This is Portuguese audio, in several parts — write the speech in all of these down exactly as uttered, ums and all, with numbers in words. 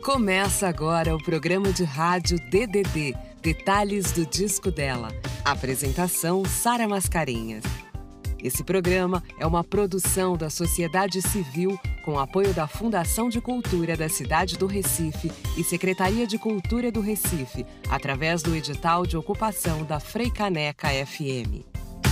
Começa agora o programa de rádio D D D, Detalhes do Disco Dela. Apresentação Sara Mascarenhas. Esse programa é uma produção da sociedade civil com apoio da Fundação de Cultura da cidade do Recife e Secretaria de Cultura do Recife, através do edital de ocupação da Freicaneca F M.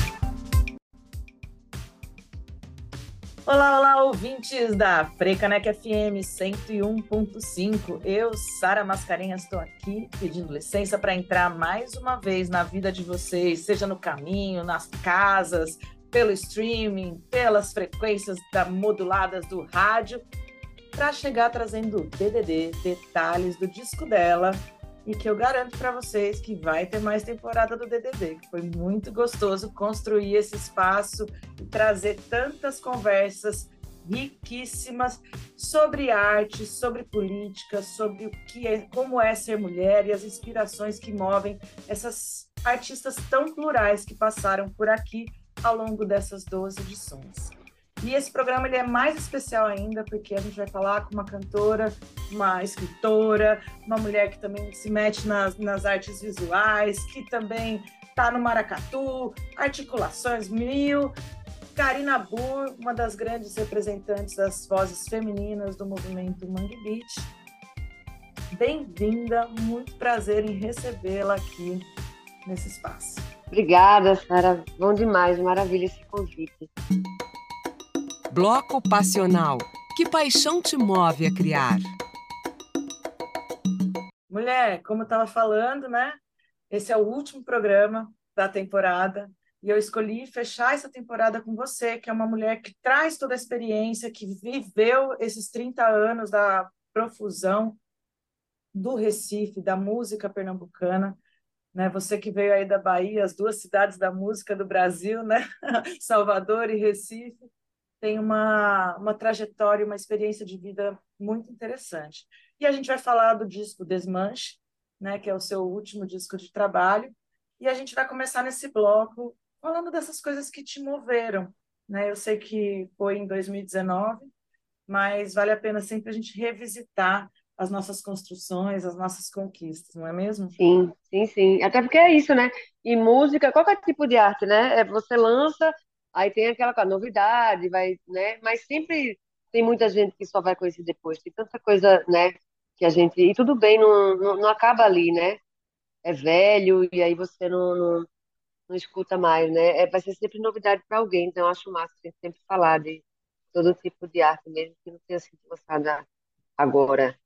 Olá, olá, ouvintes da Freicaneca F M cento e um ponto cinco. Eu, Sara Mascarenhas, estou aqui pedindo licença para entrar mais uma vez na vida de vocês, seja no caminho, nas casas, pelo streaming, pelas frequências da, moduladas do rádio, para chegar trazendo D D D, detalhes do disco dela, e que eu garanto para vocês que vai ter mais temporada do D D D, que foi muito gostoso construir esse espaço e trazer tantas conversas riquíssimas sobre arte, sobre política, sobre o que é, como é ser mulher e as inspirações que movem essas artistas tão plurais que passaram por aqui ao longo dessas doze edições. E esse programa ele é mais especial ainda porque a gente vai falar com uma cantora, uma escritora, uma mulher que também se mete nas, nas artes visuais, que também está no maracatu, articulações mil. Karina Burr, uma das grandes representantes das vozes femininas do movimento Mangue Beat. Bem-vinda, muito prazer em recebê-la aqui nesse espaço. Obrigada, Sara. Bom demais, maravilha esse convite. Bloco Passional. Que paixão te move a criar? Mulher, como eu estava falando, né? Esse é o último programa da temporada e eu escolhi fechar essa temporada com você, que é uma mulher que traz toda a experiência, que viveu esses trinta anos da profusão do Recife, da música pernambucana, né? Você que veio aí da Bahia, as duas cidades da música do Brasil, né? Salvador e Recife. Tem uma, uma trajetória, uma experiência de vida muito interessante. E a gente vai falar do disco Desmanche, né, que é o seu último disco de trabalho, e a gente vai começar nesse bloco falando dessas coisas que te moveram. Né? Eu sei que foi em dois mil e dezenove, mas vale a pena sempre a gente revisitar as nossas construções, as nossas conquistas, não é mesmo? Sim, sim, sim. Até porque é isso, né? E música, qualquer tipo de arte, né? É, você lança, aí tem aquela coisa, novidade, vai, né? Mas sempre tem muita gente que só vai conhecer depois. Tem tanta coisa, né? Que a gente. E tudo bem, não, não, não acaba ali, né? É velho e aí você não, não, não escuta mais, né? É, vai ser sempre novidade para alguém. Então, eu acho massa a gente sempre falar de todo tipo de arte, mesmo que não tenha sido lançada agora.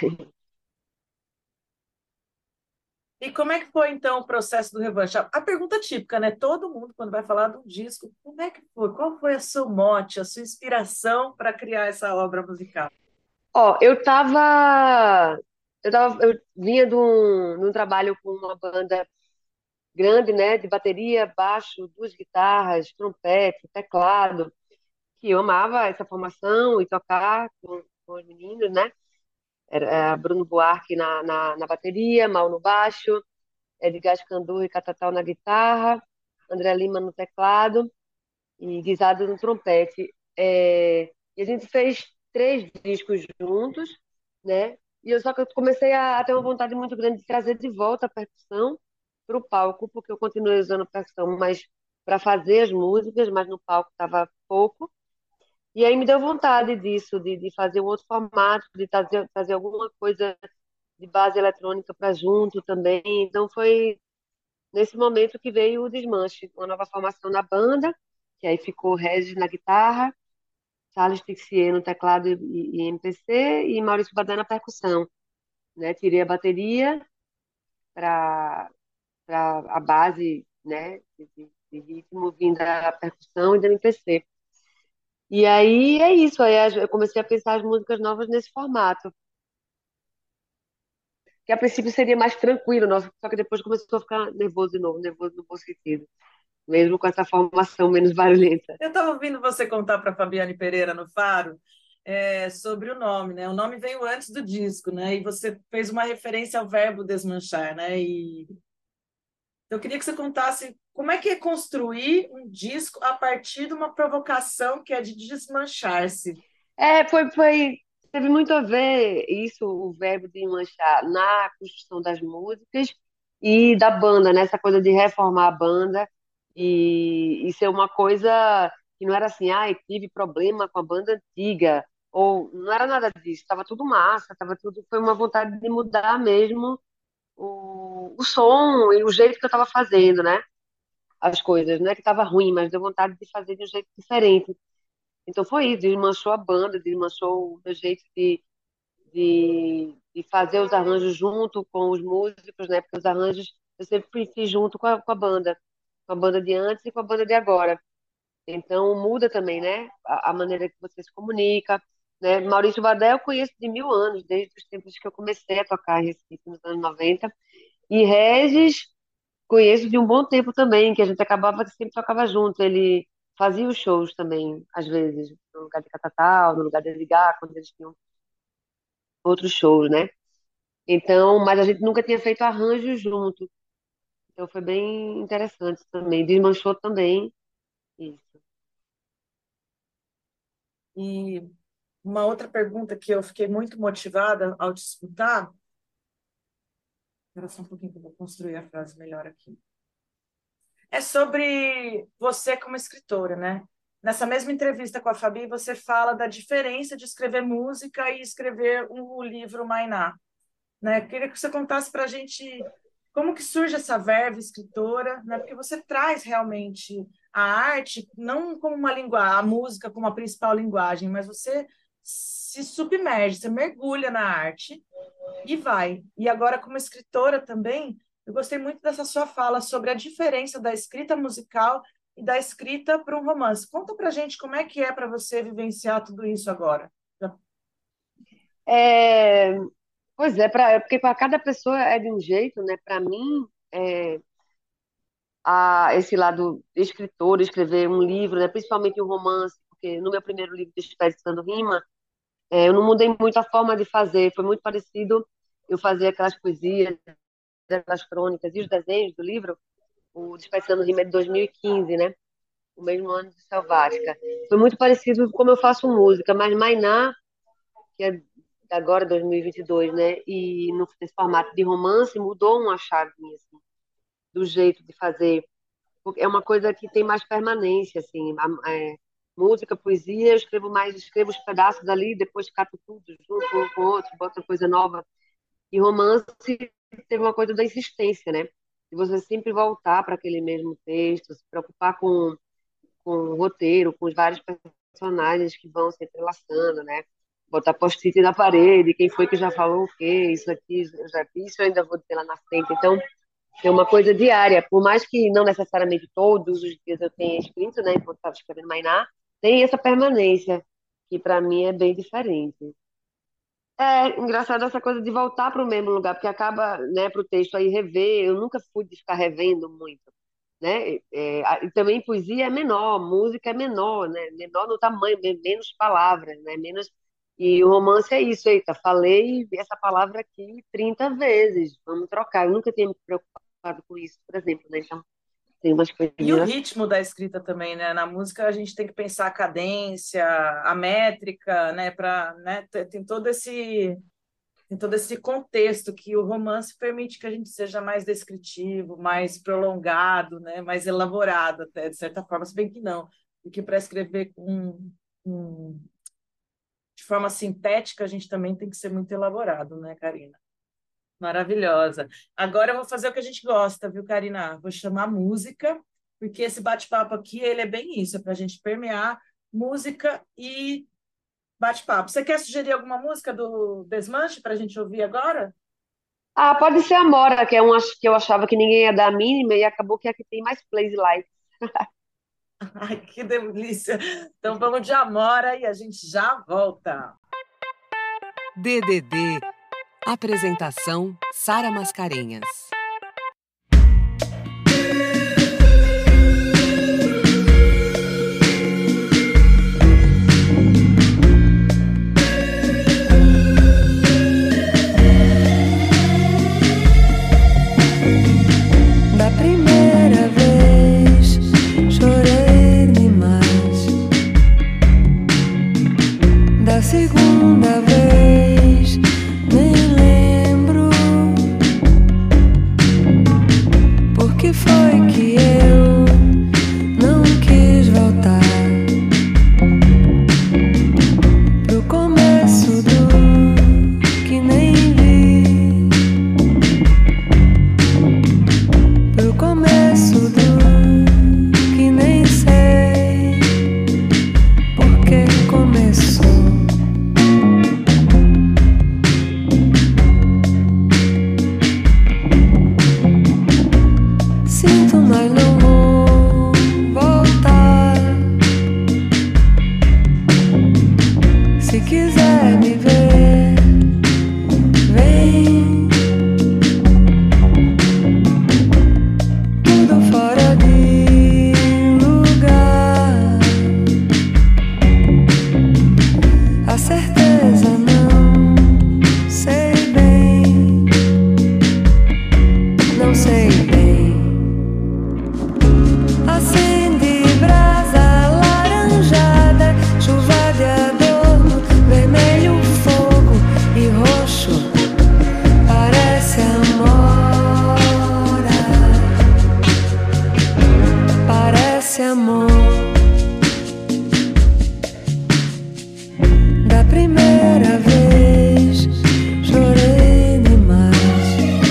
E como é que foi, então, o processo do Revanche? A a pergunta típica, né? Todo mundo, quando vai falar de um disco, como é que foi? Qual foi o seu mote, a sua inspiração para criar essa obra musical? Ó, eu tava, eu tava, eu vinha de um, de um trabalho com uma banda grande, né, de bateria, baixo, duas guitarras, trompete, teclado, que eu amava essa formação e tocar com, com os meninos, né? Era Bruno Buarque na, na, na bateria, Mal no baixo, Edgar Scandurra e Catatal na guitarra, André Lima no teclado e Guisado no trompete. É, e a gente fez três discos juntos, né? E eu só que eu comecei a, a ter uma vontade muito grande de trazer de volta a percussão para o palco, porque eu continuei usando percussão, mas para fazer as músicas, mas no palco estava pouco. E aí me deu vontade disso, de, de fazer um outro formato, de trazer, trazer alguma coisa de base eletrônica para junto também. Então foi nesse momento que veio o Desmanche, uma nova formação na banda, que aí ficou Regis na guitarra, Charles Tixier no teclado e, e M P C e Maurício Badã na percussão, né? Tirei a bateria para para a base, né, de, de- de ritmo vindo da percussão e da M P C. E aí é isso, aí eu comecei a pensar as músicas novas nesse formato, que a princípio seria mais tranquilo, nossa, só que depois começou a ficar nervoso de novo, nervoso no bom sentido, mesmo com essa formação menos barulhenta. Eu estava ouvindo você contar para a Fabiane Pereira no Faro é, sobre o nome, né? O nome veio antes do disco, né? E você fez uma referência ao verbo desmanchar, né? E eu queria que você contasse como é que é construir um disco a partir de uma provocação que é de desmanchar-se. É, foi, foi. teve muito a ver isso, o verbo de manchar na construção das músicas e da banda, né? Essa coisa de reformar a banda e, e ser uma coisa que não era assim, ah, tive problema com a banda antiga, ou não era nada disso, estava tudo massa, tava tudo, foi uma vontade de mudar mesmo o, o som e o jeito que eu estava fazendo, né? As coisas, não é que estava ruim, mas deu vontade de fazer de um jeito diferente. Então foi isso, desmanchou a banda, desmanchou o meu jeito de, de, de fazer os arranjos junto com os músicos, né? Porque os arranjos eu sempre fiz junto com a, com a banda, com a banda de antes e com a banda de agora. Então muda também, né? A, a maneira que você se comunica, né? Maurício Badé eu conheço de mil anos, desde os tempos que eu comecei a tocar em Recife, nos anos noventa. E Regis conheço de um bom tempo também, que a gente acabava que sempre tocava junto. Ele fazia os shows também, às vezes, no lugar de Catatal, no lugar de Ligar, quando eles tinham outros shows, né? Então, mas a gente nunca tinha feito arranjo junto. Então foi bem interessante também. Desmanchou também isso. E uma outra pergunta que eu fiquei muito motivada ao te escutar. Espera só um pouquinho que eu vou construir a frase melhor aqui. É sobre você como escritora, né? Nessa mesma entrevista com a Fabi, você fala da diferença de escrever música e escrever um livro Mainá, né? Queria que você contasse para a gente como que surge essa verve escritora, né? Porque você traz realmente a arte não como uma linguagem, a música como a principal linguagem, mas você se submerge, você mergulha na arte e vai. E agora, como escritora também, eu gostei muito dessa sua fala sobre a diferença da escrita musical e da escrita para um romance. Conta para gente como é que é para você vivenciar tudo isso agora. É, pois é, pra, porque para cada pessoa é de um jeito, né? Para mim, é, a, esse lado de escritor, escrever um livro, né? Principalmente um romance, porque no meu primeiro livro, Desperdiçando Rima, é, eu não mudei muito a forma de fazer, foi muito parecido. Eu fazia aquelas poesias, aquelas crônicas e os desenhos do livro, o Desperdiçando Rima é de dois mil e quinze, né? O mesmo ano de Selvática. Foi muito parecido com como eu faço música, mas Mainá, que é agora dois mil e vinte e dois, né? E no, nesse formato de romance, mudou uma chavinha, assim, do jeito de fazer. Porque é uma coisa que tem mais permanência, assim. A- é, música, poesia, eu escrevo mais, escrevo os pedaços ali, depois cato tudo junto um com o outro, boto coisa nova. E romance teve uma coisa da insistência, né? De você sempre voltar para aquele mesmo texto, se preocupar com, com o roteiro, com os vários personagens que vão se entrelaçando, né? Botar post-it na parede, quem foi que já falou o quê, isso aqui, eu já fiz, isso eu ainda vou dizer lá na frente. Então, é uma coisa diária, por mais que não necessariamente todos os dias eu tenha escrito, né, enquanto estava escrevendo Mainá, tem essa permanência, que para mim é bem diferente. É engraçado essa coisa de voltar para o mesmo lugar, porque acaba, né, para o texto aí rever. Eu nunca fui de ficar revendo muito, né? É, a- e também poesia é menor, música é menor, né? Menor no tamanho, men- menos palavras, né? Menos. E o romance é isso, eita, falei essa palavra aqui trinta vezes, vamos trocar. Eu nunca tinha me preocupado com isso, por exemplo, né? Então, tem umas E o coisinhas assim. ritmo da escrita também, né? Na música a gente tem que pensar a cadência, a métrica, né? Para, né? Tem tem todo esse tem todo esse contexto que o romance permite que a gente seja mais descritivo, mais prolongado, né? Mais elaborado até, de certa forma, se bem que não. Porque para escrever com, com, de forma sintética, a gente também tem que ser muito elaborado, né, Karina? Maravilhosa. Agora eu vou fazer o que a gente gosta, viu, Karina? Vou chamar música, porque esse bate-papo aqui, ele é bem isso, é para a gente permear música e bate-papo. Você quer sugerir alguma música do Desmanche para a gente ouvir agora? Ah, pode ser a Mora, que é uma que eu achava que ninguém ia dar a mínima e acabou que é a que tem mais plays e likes. Ai, que delícia! Então vamos de Amora e a gente já volta. D D D. Apresentação: Sara Mascarenhas. Da primeira vez chorei demais. Da segunda vez, nem lembro por que foi que eu não quis voltar pro começo do que nem vi, pro começo do que nem sei por que começou. Sinto, mas não vou voltar. Se quiser me ver, vem. Tudo fora de lugar. A certeza não sei bem. Não sei bem. Acende brasa laranjada, chuva de adorno, vermelho, fogo e roxo. Parece amor, parece amor. Da primeira vez chorei demais.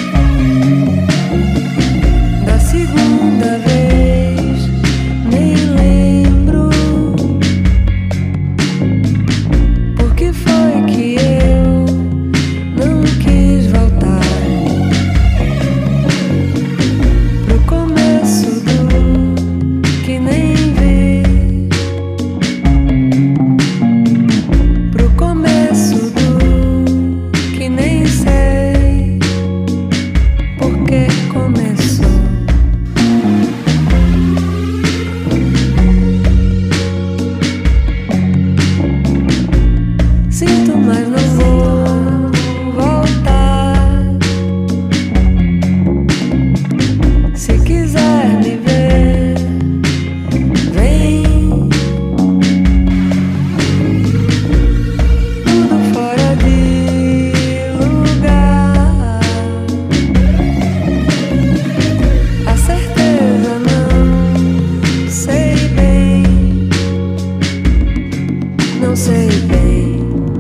Da segunda vez nem lembro por que foi que eu não quis voltar pro começo do que nem vi, pro começo do que nem sei por que começou. Sinto, mas não vou voltar. Se quiser me ver, vem. Tudo fora de lugar. A certeza não sei bem. Não sei bem.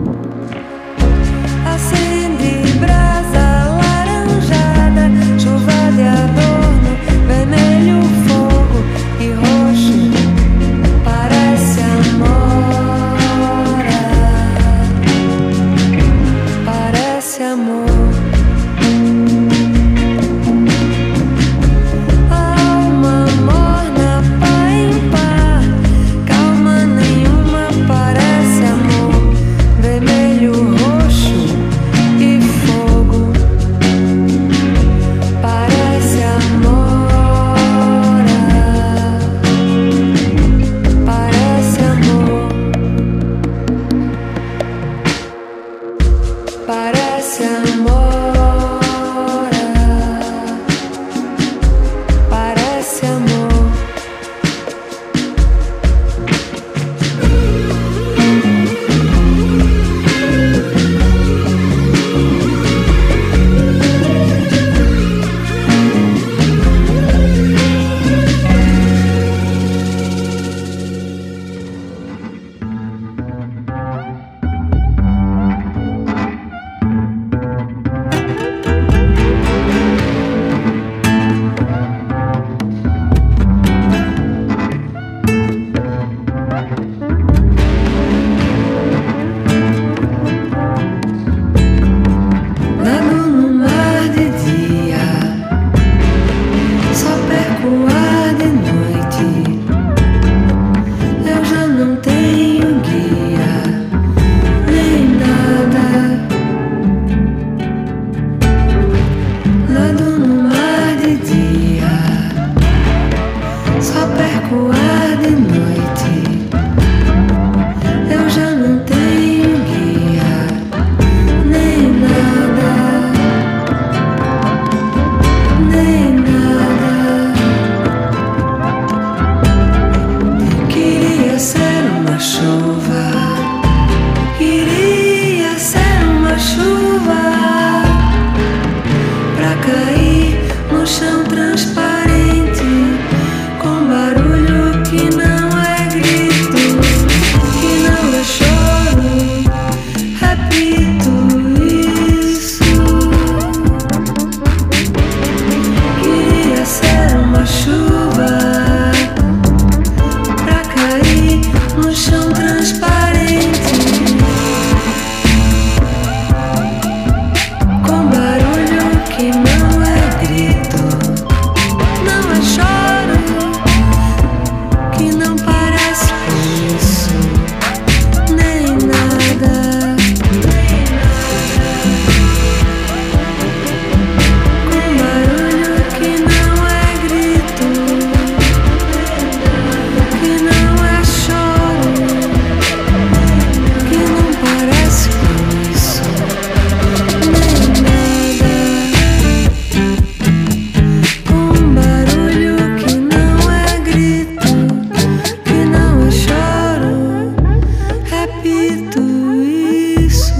Acende brasa laranjada, chuva de adorno, vermelho, fogo e roxo. Parece amor, parece amor. Alma morna, pá em pá, calma nenhuma, parece amor. Queria ser uma chuva pra cair no chão transparente, com barulho que não é grito, que não é choro. Repito isso. Queria ser uma chuva pra cair no chão transparente, com barulho que não é grito, não é choro, que não parece isso, nem nada. Com barulho que não é grito, que não é choro, que não parece isso, nem nada. Com barulho que não é grito, que não é choro, repito isso.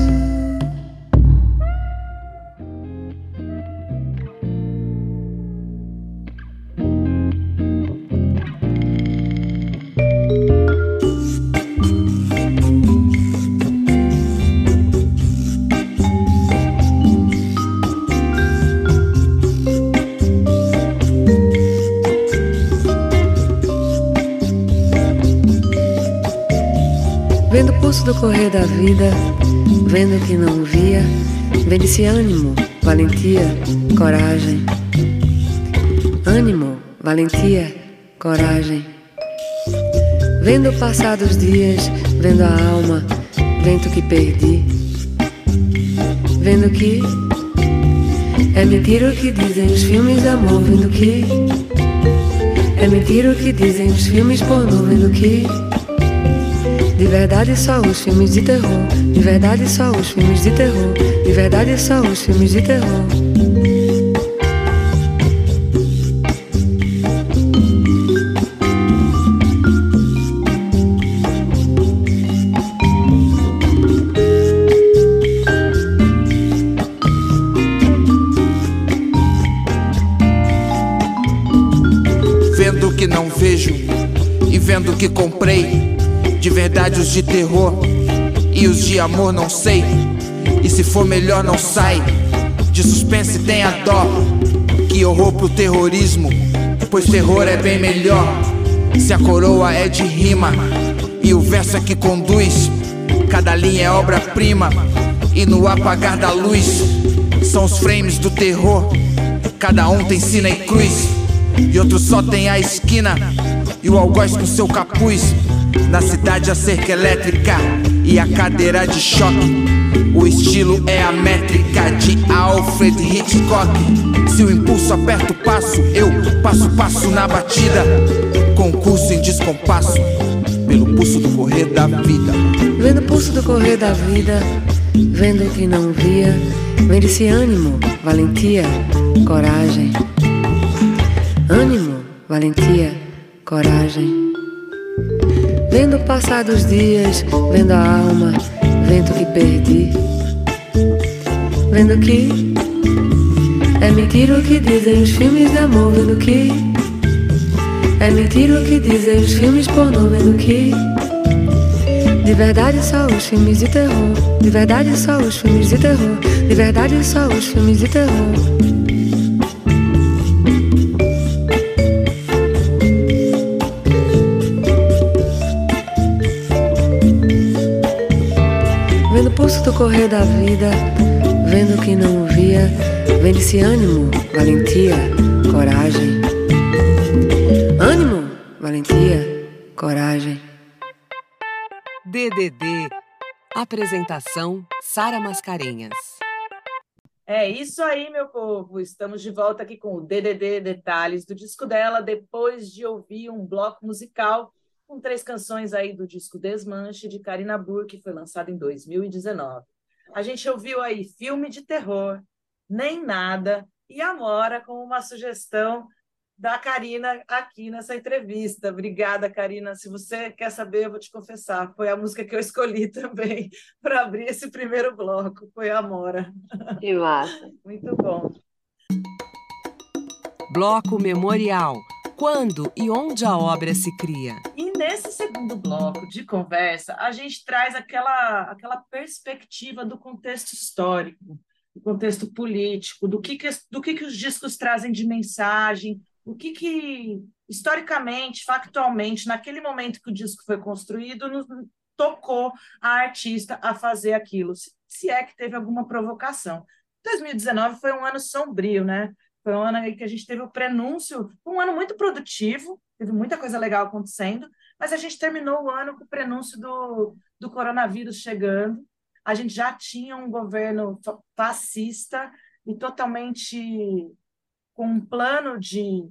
Vendo o pulso do correr da vida, vendo o que não via, vendo esse ânimo, valentia, coragem. Ânimo, valentia, coragem. Vendo o passar dos dias, vendo a alma, vendo que perdi. Vendo que é mentira o que dizem os filmes de amor, vendo que é mentira o que dizem os filmes pornô, vendo que de verdade só os filmes de terror, de verdade só os filmes de terror, de verdade só os filmes de terror. Vendo o que não vejo e vendo o que comprei, de verdade os de terror e os de amor não sei. E se for melhor não sai, de suspense tenha dó, que horror pro terrorismo, pois terror é bem melhor. Se a coroa é de rima e o verso é que conduz, cada linha é obra-prima e no apagar da luz são os frames do terror. Cada um tem sina e cruz e outro só tem a esquina e o algoz com seu capuz. Na cidade a cerca elétrica e a cadeira de choque, o estilo é a métrica de Alfred Hitchcock. Se o impulso aperta o passo, eu passo passo na batida, concurso em descompasso, pelo pulso do correr da vida. Vendo o pulso do correr da vida, vendo o que não via, vendo esse ânimo, valentia, coragem. Ânimo, valentia, coragem. Vendo o passar dos dias, vendo a alma, vendo que perdi. Vendo que é mentira o que dizem os filmes de amor, vendo que é mentira o que dizem os filmes pornô, vendo que de verdade só os filmes de terror, de verdade só os filmes de terror, de verdade só os filmes de terror. Vendo o pulso do correr da vida, vendo o que não via, vendo esse ânimo, valentia, coragem. Ânimo, valentia, coragem. D D D. Apresentação Sara Mascarenhas. É isso aí, meu povo. Estamos de volta aqui com o D D D Detalhes do disco dela, depois de ouvir um bloco musical com três canções aí do disco Desmanche, de Karina Burr, que foi lançado em dois mil e dezenove. A gente ouviu aí Filme de Terror, Nem Nada e Amora com uma sugestão da Karina aqui nessa entrevista. Obrigada, Karina. Se você quer saber, eu vou te confessar, foi a música que eu escolhi também para abrir esse primeiro bloco, foi a Amora. Que massa. Muito bom. Bloco Memorial. Quando e onde a obra se cria? E nesse segundo bloco de conversa, a gente traz aquela, aquela perspectiva do contexto histórico, do contexto político, do que, que, do que, que os discos trazem de mensagem, o que, que, historicamente, factualmente, naquele momento que o disco foi construído, nos tocou a artista a fazer aquilo, se, se é que teve alguma provocação. dois mil e dezenove foi um ano sombrio, né? Foi um ano aí que a gente teve o prenúncio, um ano muito produtivo, teve muita coisa legal acontecendo, mas a gente terminou o ano com o prenúncio do, do coronavírus chegando. A gente já tinha um governo fascista e totalmente com um plano de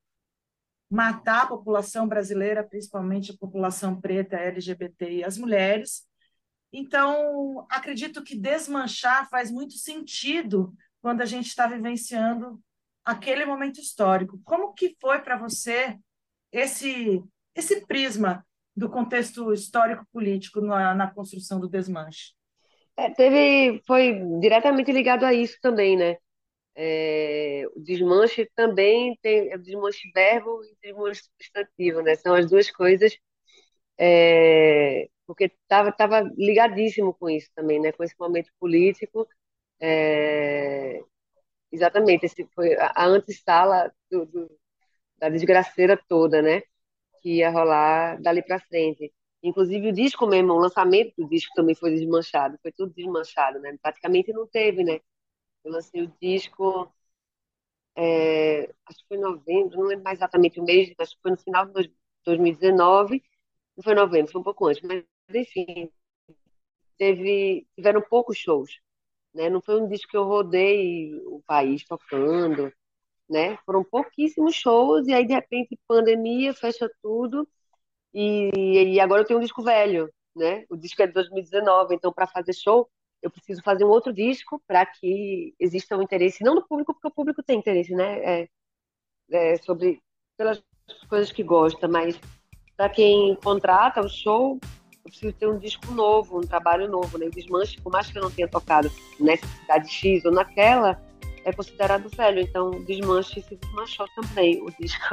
matar a população brasileira, principalmente a população preta, L G B T e as mulheres. Então, acredito que desmanchar faz muito sentido quando a gente está vivenciando aquele momento histórico. Como que foi para você esse, esse prisma do contexto histórico-político na, na construção do desmanche? É, teve, foi diretamente ligado a isso também, né? É, o desmanche também tem é o desmanche verbo e desmanche substantivo, né? São as duas coisas, é, porque estava tava ligadíssimo com isso também, né? Com esse momento político. É, exatamente, esse foi a, a antessala do, do- da desgraceira toda, né? Que ia rolar dali para frente. Inclusive o disco mesmo, o lançamento do disco também foi desmanchado, foi tudo desmanchado, né? Praticamente não teve, né? Eu lancei o disco, é, acho que foi em novembro, não lembro mais exatamente o mês, mas foi no final de dois- 2019, não foi novembro, foi um pouco antes, mas enfim, teve, tiveram poucos shows, né? Não foi um disco que eu rodei o país tocando, né? Foram pouquíssimos shows e aí de repente pandemia fecha tudo e, e agora eu tenho um disco velho, né? O disco é de dois mil e dezenove, então para fazer show eu preciso fazer um outro disco para que exista um interesse, não do público, porque o público tem interesse, né? É, é sobre pelas coisas que gosta, mas para quem contrata o show, eu preciso ter um disco novo, um trabalho novo, né? O Desmanche, por mais que eu não tenha tocado nessa cidade X ou naquela, é considerado velho, então o Desmanche se desmanchou também, o disco.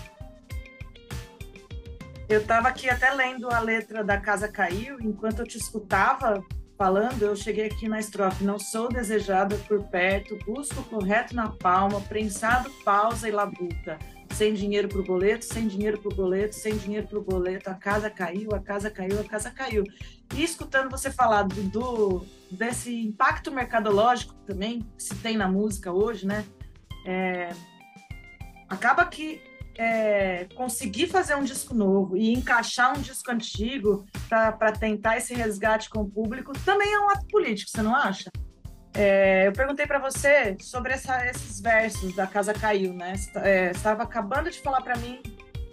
Eu estava aqui até lendo a letra da Casa Caiu, enquanto eu te escutava falando, eu cheguei aqui na estrofe. Não sou desejada por perto, busco o correto na palma, prensado, pausa e labuta. Sem dinheiro pro boleto, sem dinheiro pro boleto, sem dinheiro pro boleto, a casa caiu, a casa caiu, a casa caiu. E escutando você falar do, do- desse impacto mercadológico também que se tem na música hoje, né? Acaba que é, conseguir fazer um disco novo e encaixar um disco antigo para tentar esse resgate com o público também é um ato político, você não acha? É, eu perguntei para você sobre essa- esses versos da Casa Caiu, né? Você é, você estava acabando de falar para mim,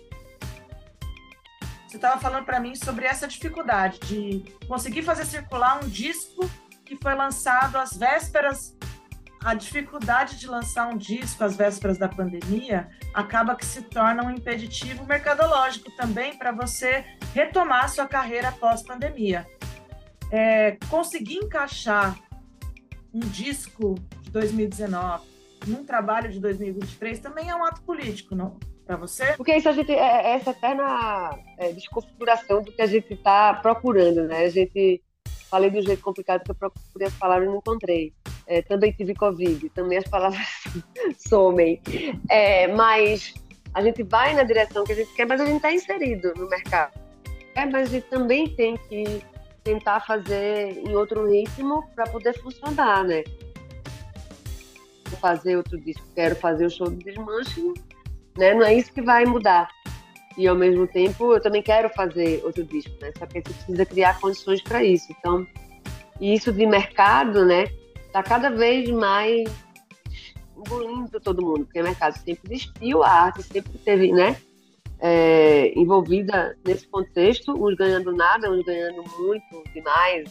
você estava falando para mim sobre essa dificuldade de conseguir fazer circular um disco que foi lançado às vésperas. A dificuldade de lançar um disco às vésperas da pandemia acaba que se torna um impeditivo mercadológico também para você retomar sua carreira pós-pandemia. É, conseguir encaixar um disco de dois mil e dezenove num trabalho de dois mil e vinte e três também é um ato político, não? Para você? Porque isso a gente é é essa eterna é, desconfiguração do que a gente está procurando, né? A gente falei de um jeito complicado que eu procurei as palavras e não encontrei. É, também tive Covid, também as palavras somem. É, mas a gente vai na direção que a gente quer, mas a gente está inserido no mercado. É, mas a gente também tem que tentar fazer em outro ritmo para poder funcionar, né? Vou fazer outro disco, quero fazer o show do Desmanche, né? Não é isso que vai mudar. E ao mesmo tempo eu também quero fazer outro disco, né? Só que você precisa criar condições para isso. Então, e isso de mercado, né? Tá cada vez mais engolindo todo mundo, porque o mercado sempre existiu, a arte sempre teve, né? É, envolvida nesse contexto, uns ganhando nada, uns ganhando muito demais.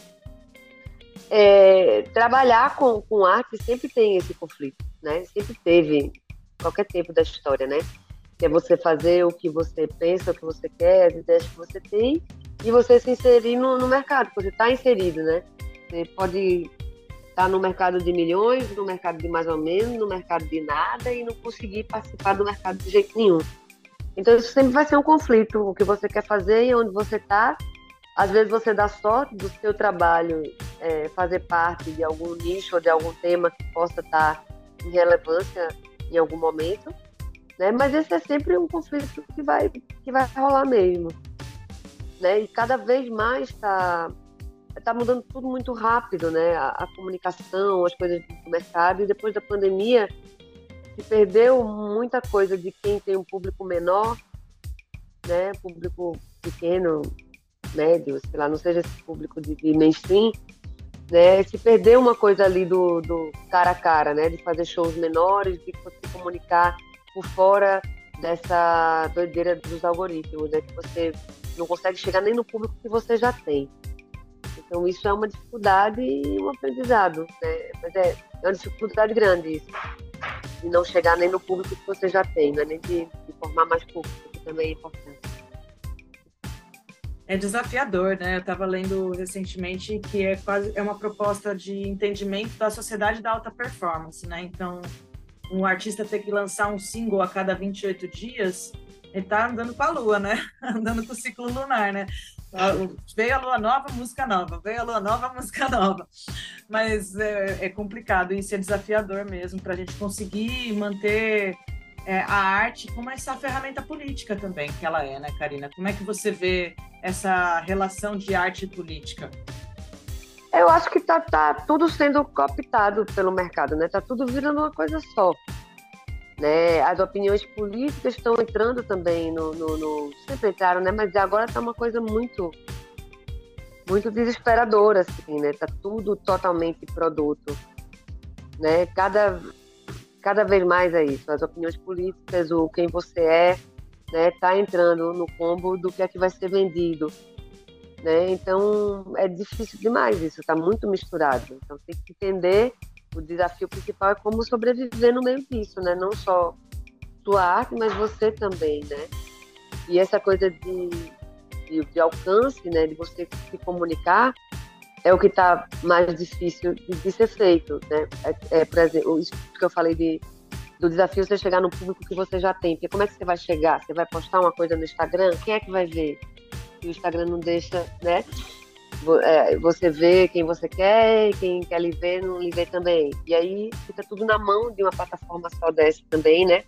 É, trabalhar com, com arte sempre tem esse conflito, né? Sempre teve, qualquer tempo da história, né? que é você fazer o que você pensa, o que você quer, as ideias que você tem, e você se inserir no, no mercado, porque você está inserido, né? Você pode estar no mercado de milhões, no mercado de mais ou menos, no mercado de nada e não conseguir participar do mercado de jeito nenhum. Então isso sempre vai ser um conflito, o que você quer fazer e onde você está. Às vezes você dá sorte do seu trabalho é, fazer parte de algum nicho ou de algum tema que possa estar em relevância em algum momento, né? Mas esse é sempre um conflito que vai, que vai rolar mesmo, né? E cada vez mais está tá mudando tudo muito rápido, né? A, a comunicação, as coisas do mercado, e depois da pandemia se perdeu muita coisa de quem tem um público menor, né? Público pequeno, médio, sei lá, não seja esse público de, de mainstream, né? Se perdeu uma coisa ali do, do cara a cara, né? De fazer shows menores, de se comunicar por fora dessa doideira dos algoritmos, né? Que você não consegue chegar nem no público que você já tem. Então isso é uma dificuldade e um aprendizado, né? Mas é, é uma dificuldade grande isso, de não chegar nem no público que você já tem, né? Nem de, de formar mais público, que também é importante. É desafiador, né? Eu estava lendo recentemente que é quase é uma proposta de entendimento da sociedade da alta performance, né? Então, um artista ter que lançar um single a cada vinte e oito dias, ele tá andando com a lua, né? Andando com o ciclo lunar, né? Veio a lua nova, música nova. Veio a lua nova, música nova. Mas é, é complicado, isso é desafiador mesmo, para a gente conseguir manter é, a arte como essa ferramenta política também que ela é, né, Karina? Como é que você vê essa relação de arte e política? Eu acho que tá, tá tudo sendo cooptado pelo mercado, né? Tá tudo virando uma coisa só, né? As opiniões políticas estão entrando também no, no, no... sempre entraram, né? Mas agora tá uma coisa muito, muito desesperadora, assim, né? Tá tudo totalmente produto, né? Cada, cada vez mais é isso. As opiniões políticas, o quem você é, né? Tá entrando no combo do que é que vai ser vendido, né? Então é difícil demais isso, está muito misturado. Então tem que entender, o desafio principal é como sobreviver no meio disso, né? Não só sua arte, mas você também, né? E essa coisa de, de, de alcance, né? De você se comunicar, é o que está mais difícil de, de ser feito, né? É, é, por exemplo, isso que eu falei de, do desafio você chegar no público que você já tem, porque como é que você vai chegar? Você vai postar uma coisa no Instagram? Quem é que vai ver? E o Instagram não deixa, né? Você vê quem você quer e quem quer lhe ver não lhe vê também. E aí fica tudo na mão de uma plataforma só dessa também, né?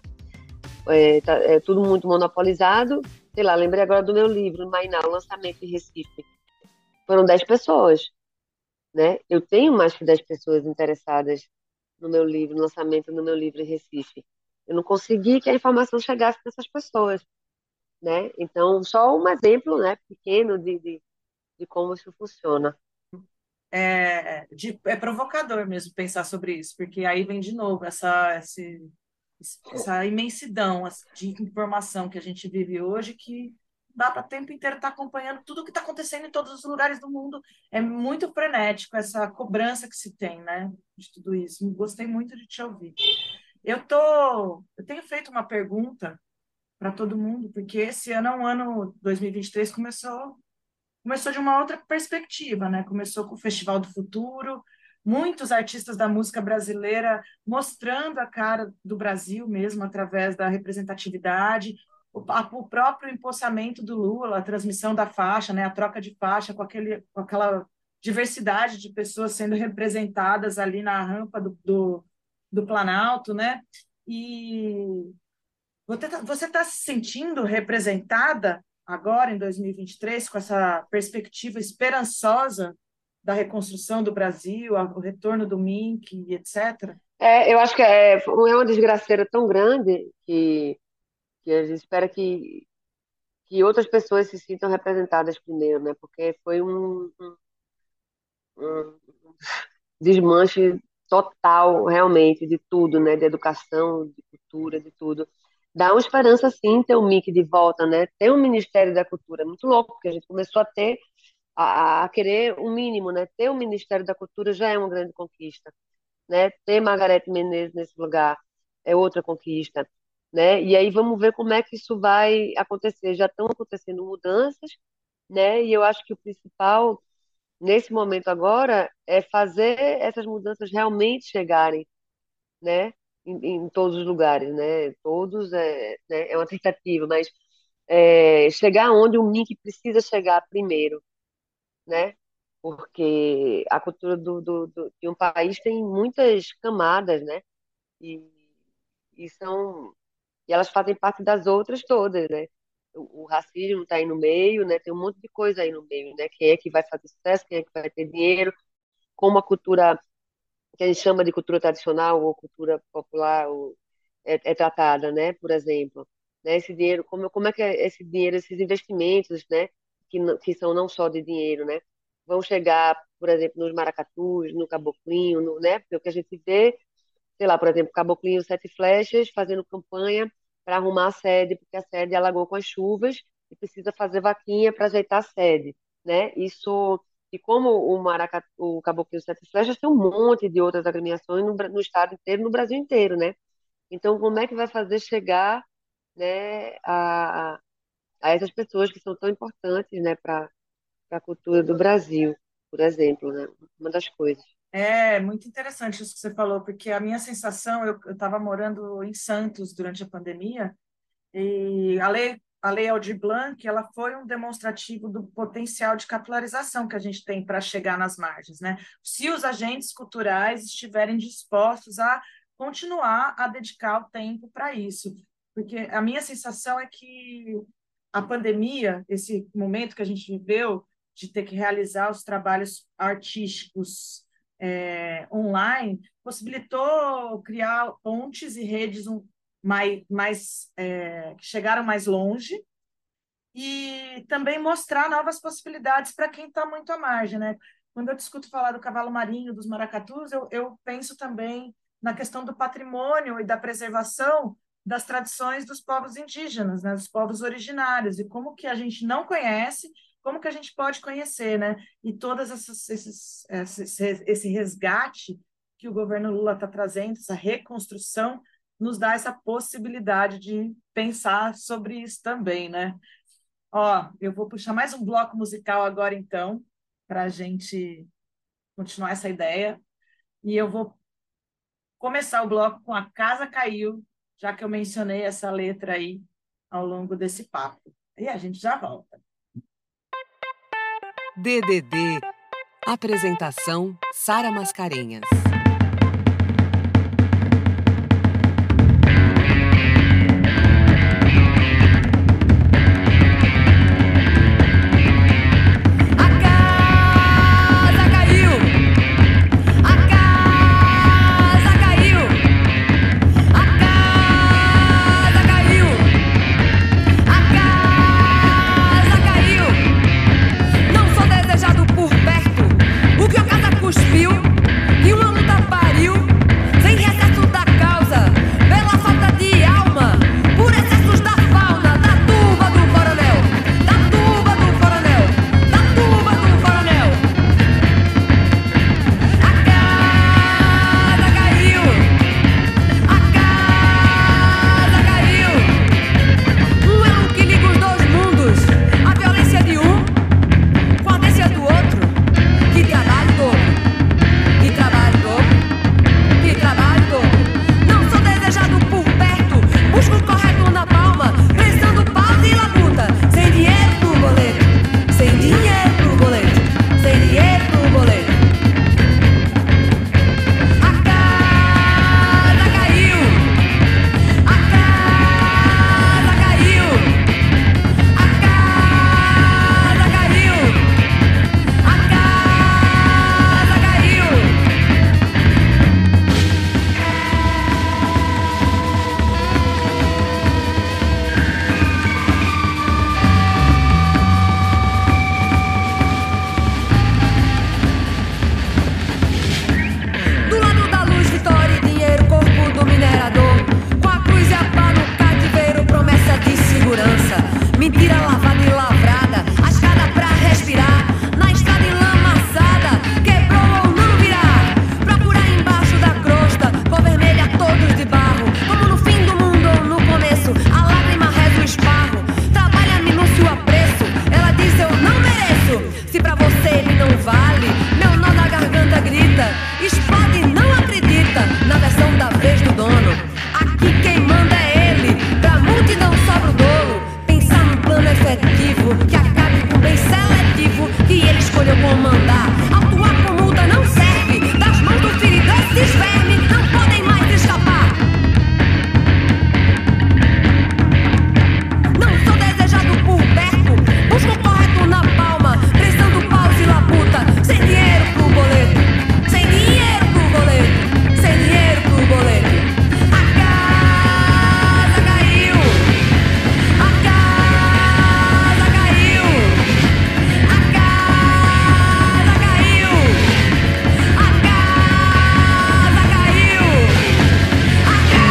É, tá, é tudo muito monopolizado. Sei lá, lembrei agora do meu livro, Mainá, o lançamento em Recife. Foram dez pessoas, né? Eu tenho mais que dez pessoas interessadas no meu livro, no lançamento do meu livro em Recife. Eu não consegui que a informação chegasse nessas pessoas, né? Então, só um exemplo, né, pequeno de, de, de como isso funciona. É, de, é provocador mesmo pensar sobre isso, porque aí vem de novo essa, esse, essa imensidão de informação que a gente vive hoje, que dá para o tempo inteiro estar acompanhando tudo o que está acontecendo em todos os lugares do mundo. É muito frenético essa cobrança que se tem, né, de tudo isso. Gostei muito de te ouvir. Eu tô, eu tenho feito uma pergunta para todo mundo, porque esse ano é um ano, dois mil e vinte e três começou começou de uma outra perspectiva, né? Começou com o Festival do Futuro, muitos artistas da música brasileira mostrando a cara do Brasil mesmo através da representatividade, o, a, o próprio empossamento do Lula, a transmissão da faixa, né? A troca de faixa com aquele, com aquela diversidade de pessoas sendo representadas ali na rampa do, do, do Planalto, né? E você está se sentindo representada agora, em dois mil e vinte e três, com essa perspectiva esperançosa da reconstrução do Brasil, o retorno do Mink, etcétera? É, eu acho que é, é uma desgraceira tão grande que, que a gente espera que, que outras pessoas se sintam representadas primeiro, né? Porque foi um, um, um desmanche total, realmente, de tudo, né? De educação, de cultura, de tudo. Dá uma esperança, sim, ter o Mickey de volta, né? Ter um Ministério da Cultura. É muito louco, porque a gente começou a ter, a, a querer o mínimo, né? Ter o Ministério da Cultura já é uma grande conquista, né? Ter Margareth Menezes nesse lugar é outra conquista, né? E aí vamos ver como é que isso vai acontecer. Já estão acontecendo mudanças, né? E eu acho que o principal nesse momento agora é fazer essas mudanças realmente chegarem, né? Em, em todos os lugares, né? Todos é, né? É uma tentativa, mas é, chegar onde o link precisa chegar primeiro, né? Porque a cultura do, do, do- de um país tem muitas camadas, né? E, e são e elas fazem parte das outras todas, né? O, o racismo está aí no meio, né? Tem um monte de coisa aí no meio, né? Quem é que vai fazer sucesso, quem é que vai ter dinheiro, como a cultura que a gente chama de cultura tradicional ou cultura popular ou é, é tratada, né? Por exemplo, né? Esse dinheiro, como, como é que é esse dinheiro, esses investimentos, né? Que, não- que são não só de dinheiro, né? Vão chegar, por exemplo, nos maracatus, no caboclinho, no, né? Porque o que a gente vê, sei lá, por exemplo, Caboclinho Sete Flechas fazendo campanha para arrumar a sede, porque a sede alagou com as chuvas e precisa fazer vaquinha para ajeitar a sede, né? Isso, e como o Maracatu, o Caboclinho Sete Flechas tem um monte de outras agremiações no, Bra- no estado inteiro, no Brasil inteiro, né? Então, como é que vai fazer chegar, né, a, a essas pessoas que são tão importantes, né, para a cultura do Brasil, por exemplo, né? Uma das coisas. É muito interessante isso que você falou, porque a minha sensação, eu estava morando em Santos durante a pandemia, e a lei, a lei Aldir Blanc, ela foi um demonstrativo do potencial de capilarização que a gente tem para chegar nas margens, né? Se os agentes culturais estiverem dispostos a continuar a dedicar o tempo para isso. Porque a minha sensação é que a pandemia, esse momento que a gente viveu de ter que realizar os trabalhos artísticos é, online, possibilitou criar pontes e redes um, mais, mais é, que chegaram mais longe e também mostrar novas possibilidades para quem está muito à margem, né? Quando eu discuto falar do cavalo marinho, dos maracatus, eu, eu penso também na questão do patrimônio e da preservação das tradições dos povos indígenas, né? Dos povos originários, e como que a gente não conhece, como que a gente pode conhecer, né? E todas essas, esses, esses, esse resgate que o governo Lula está trazendo, essa reconstrução, nos dá essa possibilidade de pensar sobre isso também, né? Ó, eu vou puxar mais um bloco musical agora, então, para a gente continuar essa ideia. E eu vou começar o bloco com A Casa Caiu, já que eu mencionei essa letra aí ao longo desse papo. E a gente já volta. D D D. Apresentação: Sara Mascarenhas. Cuspiu e uma mandar. Autuar com multa não serve. Das mãos do ferido esses vermes não podem mais escapar. Não sou desejado por perto. Busco o correto na palma, prestando pausa e labuta. Sem dinheiro pro boleto. Sem dinheiro pro boleto. Sem dinheiro pro boleto. A casa caiu. A casa caiu. A casa caiu. A casa caiu. A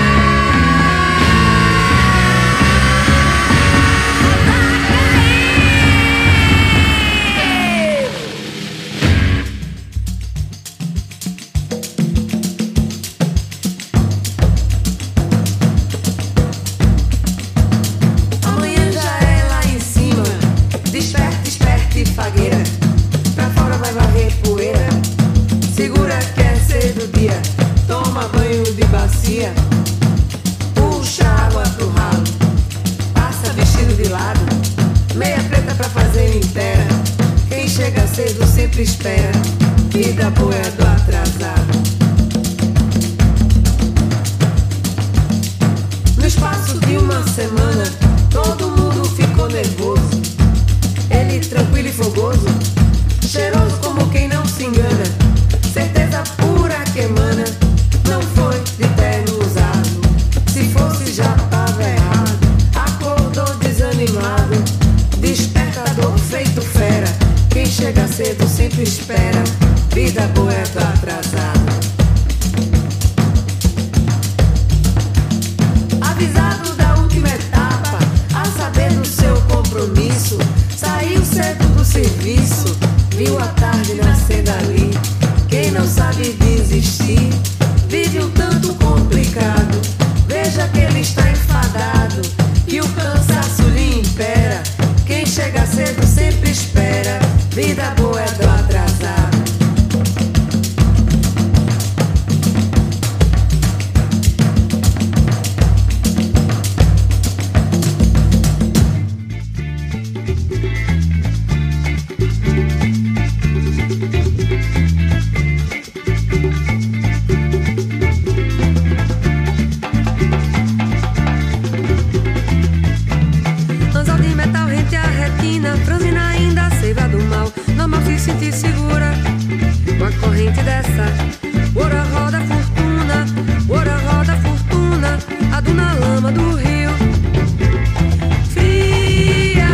Amanhã já é lá em cima. Desperta, esperta e fagueira. Pra fora vai varrer poeira. Segura que é cedo dia. Toma banho de bacia. Puxa água pro ralo. Passa vestido de lado. Meia preta pra fazer inteira. Quem chega cedo sempre espera. Vida boa é do atrasado. No espaço de uma semana, todo mundo ficou nervoso. Ele tranquilo e fogoso, cheiroso como quem não se engana. Certeza pura que emana, não foi de terno usado. Se fosse já tava errado. Acordou desanimado, despertador feito fera. Quem chega cedo sempre espera. Vida boa é do atrasado. Avisado da última etapa, a saber do seu compromisso, saiu cedo do serviço, viu a tarde nascendo ali. Quem não sabe desistir, vive um tanto complicado. Veja que ele está enfadado, que o cansaço lhe impera. Quem chega cedo sempre espera. Vida boa é do atrasado. Anzol de metal rente a retina, franzina ainda seiva do mal. Normal se sentir segura com a corrente dessa. Ora roda fortuna, ora roda fortuna, a do na lama do rio. Friazinha,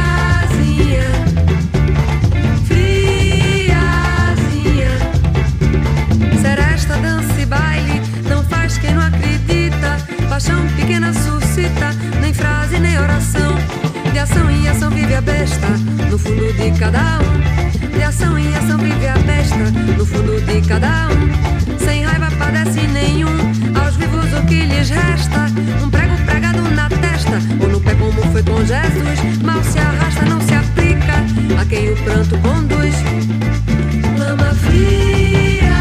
friazinha. Seresta, dança e baile, não faz quem não acredita. Paixão pequena suscita, nem frase nem oração. De ação em ação vive a besta, no fundo de cada um. De ação em ação vive a besta, no fundo de cada um. Sem raiva padece nenhum, aos vivos o que lhes resta. Um prego pregado na testa, ou no pé como foi com Jesus. Mal se arrasta, não se aplica a quem o pranto conduz. Lama friazinha,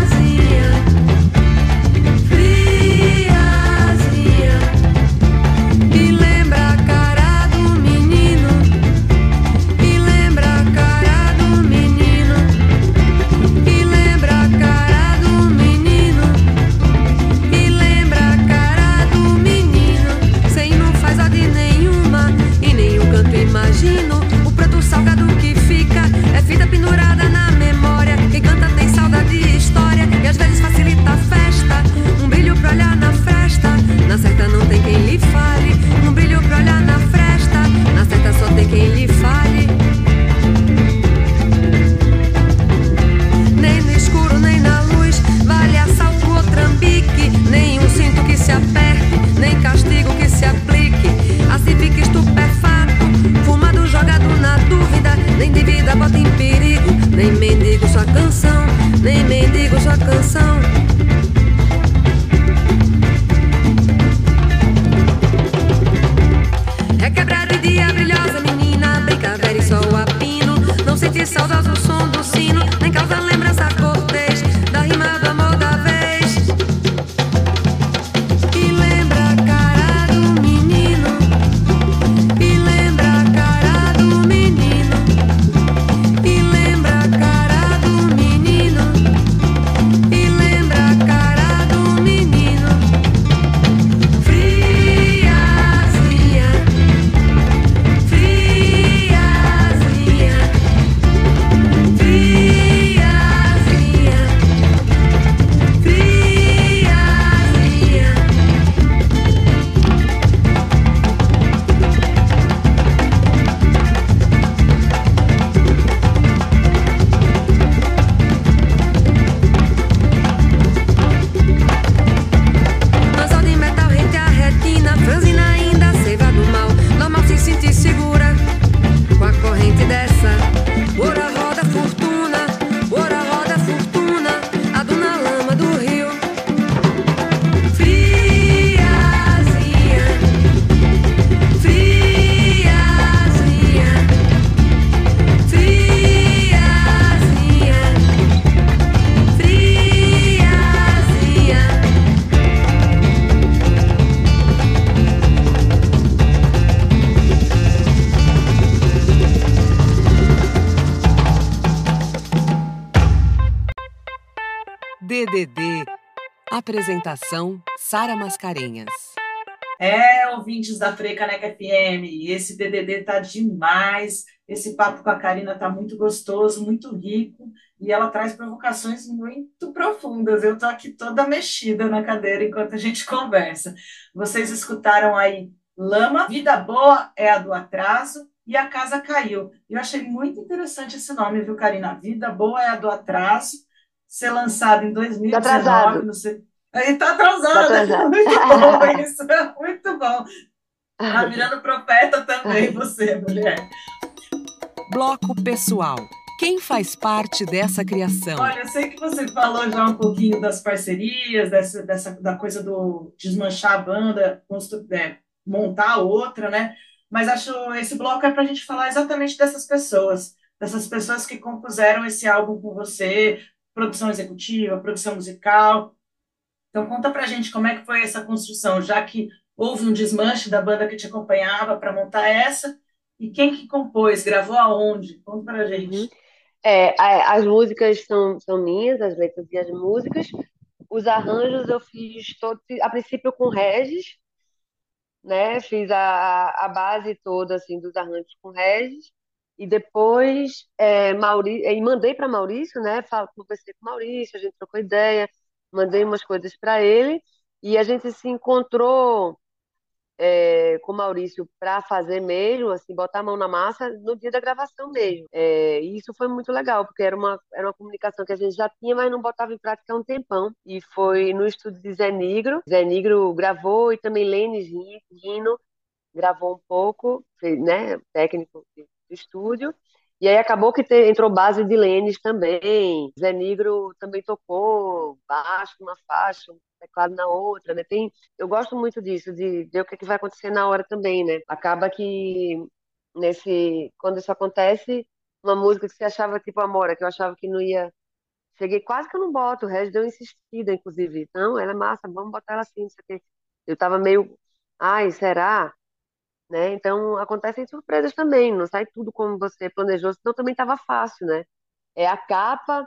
friazinha, e lembra a cara do menino, e lembra a cara do menino, e lembra a cara do menino, e lembra a cara do menino. Sem não faz ode nenhuma, e nenhum canto imagino. O pranto salgado que fica é fita pendurada na memória. Quem canta tem saudade de história, e às vezes facilita a festa. Um brilho pra olhar na fresta, na certa não tem quem lhe fale. Um brilho pra olhar na fresta, na certa só tem quem lhe fale. Nem no escuro, nem na luz, vale assalto ou trambique. Nem um cinto que se aperte, nem castigo que se aplique. Assim fica estupefato, fumado jogado na dúvida. Nem de vida bota em perigo, nem mendigo sua canção, nem mendigo sua canção. É quebrada e dia brilhosa, menina, brinca velha e sol a pino. Não sente saudoso o som do sino, nem causa lembrança cortês da rima do amor da vez. E lembra a cara do menino, e lembra a cara do menino, e lembra a cara do D D D. Apresentação, Sara Mascarenhas. É, ouvintes da Frecaneca F M, esse D D D tá demais, esse papo com a Karina tá muito gostoso, muito rico, e ela traz provocações muito profundas. Eu tô aqui toda mexida na cadeira enquanto a gente conversa. Vocês escutaram aí Lama, Vida Boa é a do Atraso, e A Casa Caiu. Eu achei muito interessante esse nome, viu, Karina? Vida Boa é a do Atraso, ser lançado em dois mil e dezenove, não sei... Aí tá atrasada, Tá atrasado. muito bom isso, muito bom. Tá virando profeta também você, mulher. Bloco pessoal. Quem faz parte dessa criação? Olha, eu sei que você falou já um pouquinho das parcerias, dessa, dessa, da coisa do desmanchar a banda, constru- é, montar outra, né? Mas acho esse bloco é para a gente falar exatamente dessas pessoas, dessas pessoas que compuseram esse álbum com você, produção executiva, produção musical. Então, conta pra gente como é que foi essa construção, já que houve um desmanche da banda que te acompanhava para montar essa, e quem que compôs, gravou aonde? Conta pra gente. Uhum. É, a- as músicas são, são minhas, as letras e as músicas. Os arranjos eu fiz todo, a princípio com Regis, né? Fiz a, a base toda assim dos arranjos com Regis e depois é, Mauri, e mandei para Maurício, né? Falo, conversei com o Maurício, a gente trocou ideia, mandei umas coisas para ele e a gente se encontrou é, com o Maurício para fazer mesmo, assim, botar a mão na massa no dia da gravação mesmo. É, e isso foi muito legal, porque era uma, era uma comunicação que a gente já tinha, mas não botava em prática há um tempão. E foi no estúdio de Zé Nigro. Zé Nigro gravou e também Lênis Rino gravou um pouco, fez, né, técnico do estúdio. E aí acabou que te- entrou base de Lênis também. Zé Nigro também tocou baixo numa faixa, um teclado na outra, né? Tem, eu gosto muito disso, de ver o que, é que vai acontecer na hora também, né? Acaba que nesse, quando isso acontece, uma música que você achava tipo Amora, que eu achava que não ia. Cheguei quase que eu não boto, o Regis deu insistida, inclusive. Não, ela é massa, vamos botar ela assim, não sei o quê. Eu tava meio, ai, será? Né? Então acontecem surpresas também, não sai tudo como você planejou, senão também estava fácil, né? É a capa,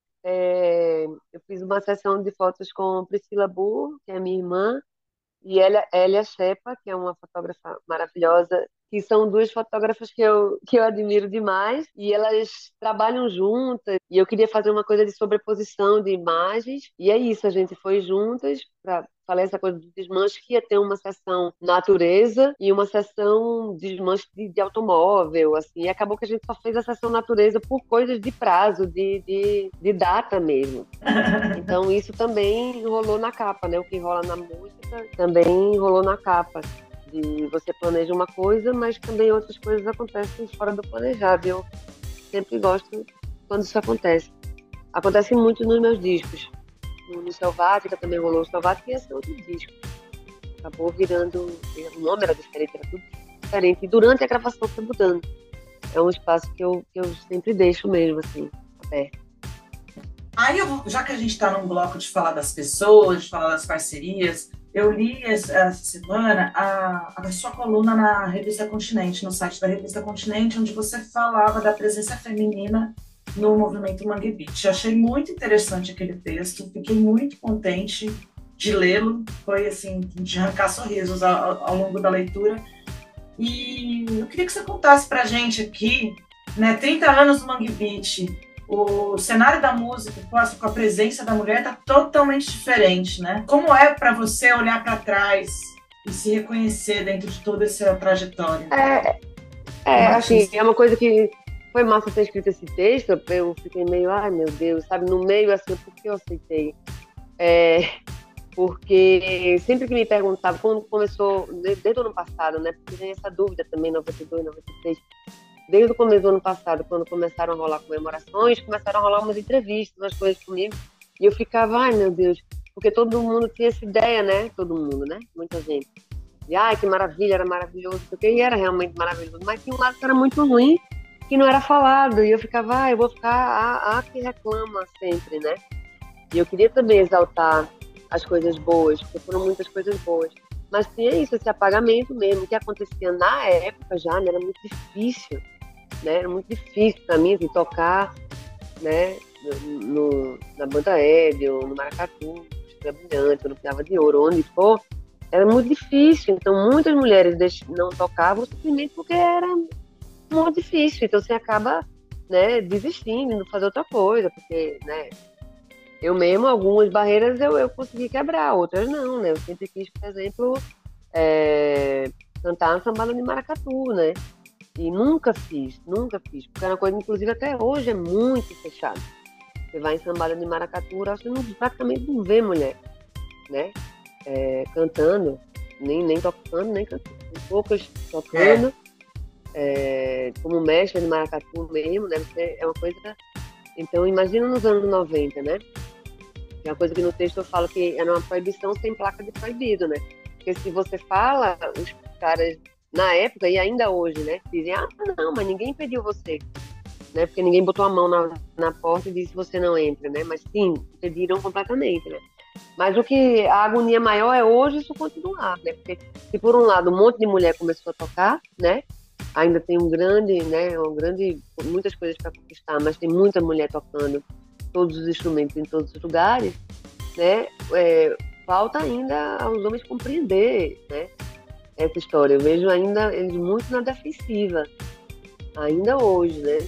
é, eu fiz uma sessão de fotos com Priscila Burr, que é minha irmã, e Elia, Elia Shepa, que é uma fotógrafa maravilhosa, que são duas fotógrafas que eu, que eu admiro demais, e elas trabalham juntas, e eu queria fazer uma coisa de sobreposição de imagens, e é isso, a gente foi juntas para falei essa coisa do desmanche, que ia ter uma sessão natureza e uma sessão desmanche de, de automóvel, assim, e acabou que a gente só fez a sessão natureza por coisas de prazo, de, de, de data mesmo. Então isso também rolou na capa, né? O que rola na música também rolou na capa. De você planeja uma coisa, mas também outras coisas acontecem fora do planejado. Eu sempre gosto quando isso acontece. Acontece muito nos meus discos. No, no Selvática também rolou. O Selvática ia ser outro disco. Acabou virando... O nome era diferente, era tudo diferente. E durante a gravação foi mudando. É um espaço que eu, que eu sempre deixo mesmo, assim, aberto. Aí, eu vou, já que a gente está num bloco de falar das pessoas, de falar das parcerias, eu li essa, essa semana a, a sua coluna na Revista Continente, no site da Revista Continente, onde você falava da presença feminina no movimento Mangue Beat. Eu achei muito interessante aquele texto, fiquei muito contente de lê-lo, foi assim, de arrancar sorrisos ao, ao longo da leitura. E eu queria que você contasse pra gente aqui, né, trinta anos do Mangue Beat, o cenário da música com a presença da mulher está totalmente diferente, né? Como é para você olhar para trás e se reconhecer dentro de toda essa trajetória? É, é assim, é uma coisa que foi massa ter escrito esse texto, eu fiquei meio, ai meu Deus, sabe, no meio assim, por que eu aceitei? É, porque sempre que me perguntavam, quando começou, desde o ano passado, né, porque tem essa dúvida também, noventa e dois, noventa e três, desde o começo do ano passado, quando começaram a rolar comemorações, começaram a rolar umas entrevistas, umas coisas comigo, e eu ficava, ai meu Deus, porque todo mundo tinha essa ideia, né, todo mundo, né, muita gente, e ai que maravilha, era maravilhoso, porque era realmente maravilhoso, mas tinha um lado que era muito ruim, que não era falado, e eu ficava, ah, eu vou ficar a, a que reclama sempre, né, e eu queria também exaltar as coisas boas, porque foram muitas coisas boas, mas tinha isso, esse apagamento mesmo, que acontecia na época já, né, era muito difícil, né, era muito difícil para mim assim, tocar, né, no, na Banda Hélio, no Maracatu, no Estrela Brilhante, no Pinhava de Ouro, onde for, era muito difícil. Então, muitas mulheres deix- não tocavam simplesmente porque era muito difícil. Então, você acaba, né, desistindo, indo fazer outra coisa, porque, né, eu mesmo, algumas barreiras eu, eu consegui quebrar, outras não, né? Eu sempre quis, por exemplo, é, cantar uma sambada de maracatu, né? E nunca fiz, nunca fiz, porque é uma coisa, inclusive, até hoje é muito fechada. Você vai em sambada de maracatu, você não, praticamente não vê mulher, né? É, cantando, nem, nem tocando, nem cantando. Tem poucas tocando, é, como mestre de maracatu mesmo, deve ser, é uma coisa... Então, imagina nos anos noventa, né? É uma coisa que no texto eu falo que era uma proibição sem placa de proibido, né? Porque se você fala, os caras, na época e ainda hoje, né? Dizem, ah, não, mas ninguém impediu você, né? Porque ninguém botou a mão na, na porta e disse você não entra, né? Mas sim, impediram completamente, né? Mas o que a agonia maior é hoje isso continuar, né? Porque se por um lado um monte de mulher começou a tocar, né? Ainda tem um grande, né? Um grande, muitas coisas para conquistar, mas tem muita mulher tocando todos os instrumentos em todos os lugares, né? É, falta ainda aos homens compreender, né? Essa história. Eu vejo ainda eles muito na defensiva, ainda hoje, né?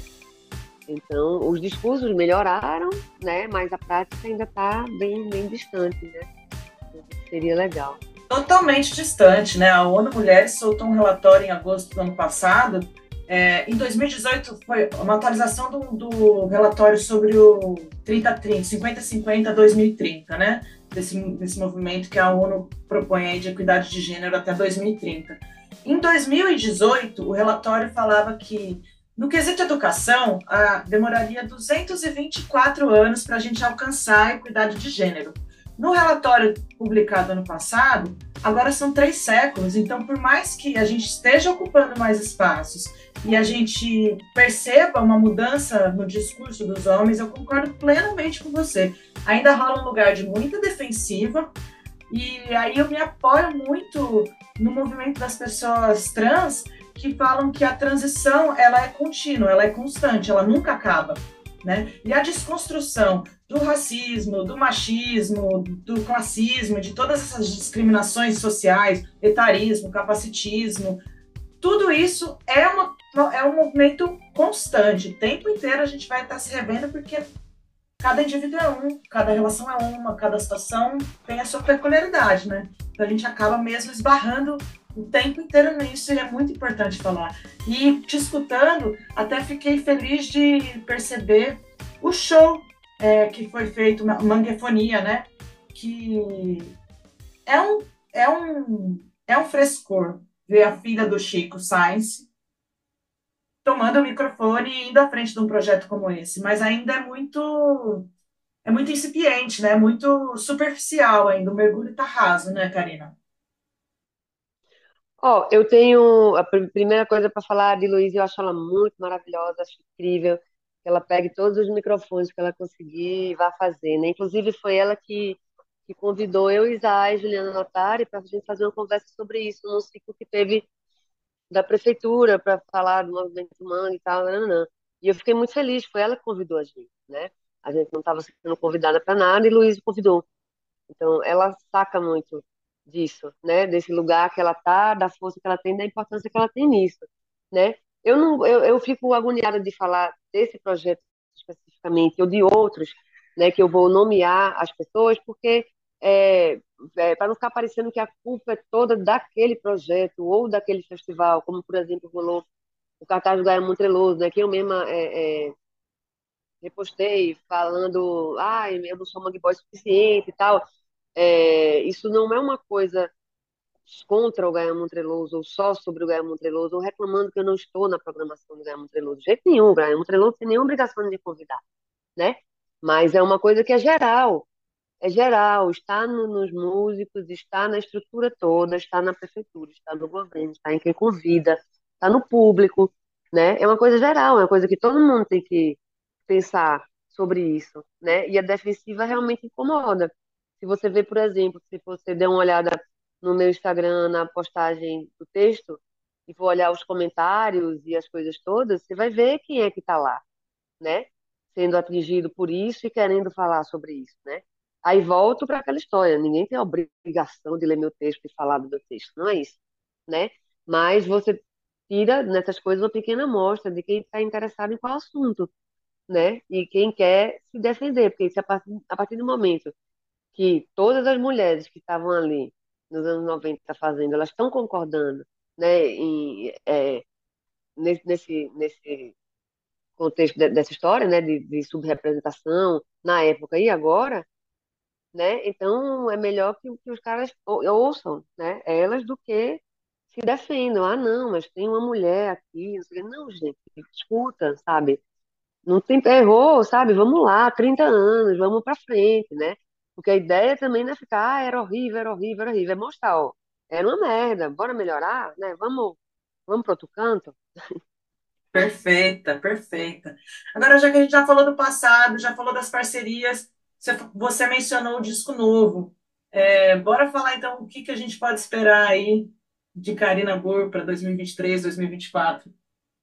Então, os discursos melhoraram, né? Mas a prática ainda está bem, bem distante, né? Seria legal. Totalmente distante, né? A ONU Mulheres soltou um relatório em agosto do ano passado. É, em dois mil e dezoito foi uma atualização do, do relatório sobre o trinta trinta, cinquenta cinquenta dois mil e trinta, né? Desse, desse movimento que a ONU propõe aí de equidade de gênero até dois mil e trinta. Em dois mil e dezoito, o relatório falava que no quesito educação, a, demoraria duzentos e vinte e quatro anos para a gente alcançar a equidade de gênero. No relatório publicado ano passado, agora são três séculos, então por mais que a gente esteja ocupando mais espaços e a gente perceba uma mudança no discurso dos homens, eu concordo plenamente com você. Ainda rola um lugar de muita defensiva, e aí eu me apoio muito no movimento das pessoas trans que falam que a transição ela é contínua, ela é constante, ela nunca acaba, né? E a desconstrução do racismo, do machismo, do classismo, de todas essas discriminações sociais, etarismo, capacitismo, tudo isso é, uma, é um movimento constante. O tempo inteiro a gente vai estar se revendo porque cada indivíduo é um, cada relação é uma, cada situação tem a sua peculiaridade, né? Então a gente acaba mesmo esbarrando o tempo inteiro nisso e é muito importante falar. E te escutando, até fiquei feliz de perceber o show é, que foi feito, Manguefonia, né? Que é um, é um, é um frescor ver a filha do Chico Science tomando o microfone e indo à frente de um projeto como esse, mas ainda é muito é muito incipiente, né? Muito superficial ainda, o mergulho tá raso, né, Karina? Ó, eu tenho a pr- primeira coisa para falar de Luísa, eu acho ela muito maravilhosa, acho incrível que ela pegue todos os microfones que ela conseguir e vá fazer, né? Inclusive foi ela que, que convidou eu, Isa e Juliana Notari para a gente fazer uma conversa sobre isso num ciclo que teve da prefeitura para falar do movimento humano e tal, nananã. E eu fiquei muito feliz, foi ela que convidou a gente, né? A gente não estava sendo convidada para nada e Luísa convidou. Então, ela saca muito disso, né? Desse lugar que ela tá, da força que ela tem, da importância que ela tem nisso, né? Eu não, eu, eu fico agoniada de falar desse projeto especificamente ou de outros, né? Que eu vou nomear as pessoas, porque é, é, para não ficar parecendo que a culpa é toda daquele projeto ou daquele festival, como por exemplo rolou o cartaz do Gaia Montreloso, né? Que eu mesma é, é, repostei falando, ah, eu não sou mangue boy suficiente e tal. É, isso não é uma coisa contra o Gaia Montreloso ou só sobre o Gaia Montreloso ou reclamando que eu não estou na programação do Gaia Montreloso. De jeito nenhum, o Gaia Montreloso não tem nenhuma obrigação de me convidar, né? Mas é uma coisa que é geral, é geral, está no- nos músicos, está na estrutura toda, está na prefeitura, está no governo, está em quem convida, está no público, né? É uma coisa geral, é uma coisa que todo mundo tem que pensar sobre isso, né? E a defensiva realmente incomoda. Se você vê, por exemplo, se você der uma olhada no meu Instagram, na postagem do texto, e for olhar os comentários e as coisas todas, você vai ver quem é que está lá, né? sendo atingido por isso e querendo falar sobre isso, né? Aí volto para aquela história, ninguém tem a obrigação de ler meu texto e falar do meu texto, não é isso, né? Mas você tira nessas coisas uma pequena amostra de quem está interessado em qual assunto, né? E quem quer se defender, porque se a partir, a partir do momento que todas as mulheres que estavam ali nos anos noventa fazendo, elas estão concordando, né, em, é, nesse, nesse, nesse contexto de- dessa história, né, de, de subrepresentação na época e agora, né, então é melhor que, que os caras ou- ouçam, né, elas do que se defendam. Ah, não, mas tem uma mulher aqui, não sei o quê. Não, gente, escuta, sabe? Não tem, errou, sabe? Vamos lá, trinta anos, vamos pra frente, né? Porque a ideia também não é ficar, ah, era horrível, era horrível, era horrível. É mostrar, ó, era uma merda, bora melhorar, né? Vamos, vamos pro outro canto. Perfeita, perfeita. Agora, já que a gente já falou do passado, já falou das parcerias, você, você mencionou o disco novo. É, bora falar então o que, que a gente pode esperar aí de Karina Burr para dois mil e vinte e três, dois mil e vinte e quatro.